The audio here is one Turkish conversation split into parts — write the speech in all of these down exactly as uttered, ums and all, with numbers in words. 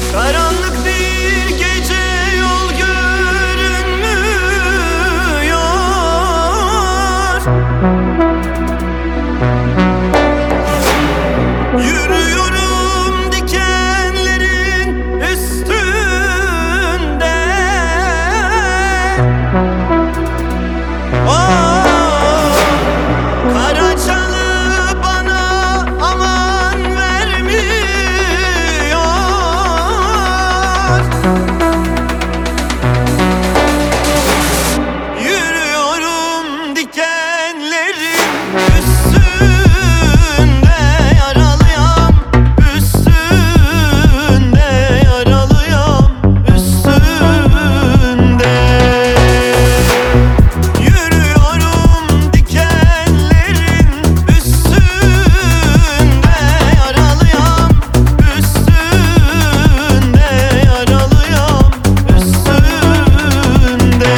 Karanlık bir gece, yol görünmüyor. Yürüyorum dikenlerin üstünde. Oh, Karacalı bana aman vermiyor. Yürüyorum dikenlerin üstünde, yaralıyam üstünde, yaralıyam üstünde. Yürüyorum dikenlerin üstünde, yaralıyam üstünde, yaralıyam üstünde.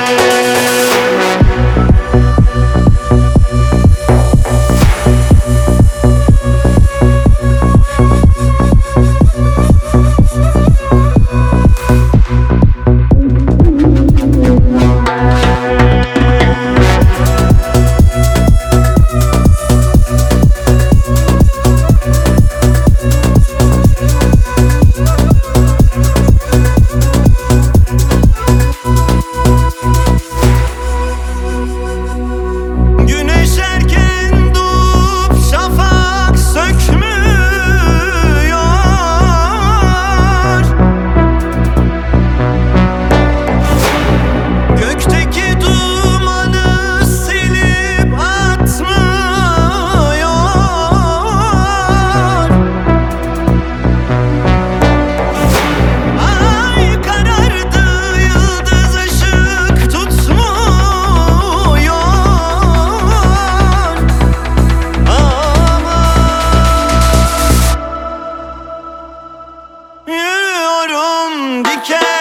Güneş erken doğup şafak sökmüyor. Gökteki dumanı silip atmıyor. Ay karardı, yıldız ışık tutmuyor. Yürüyorum diken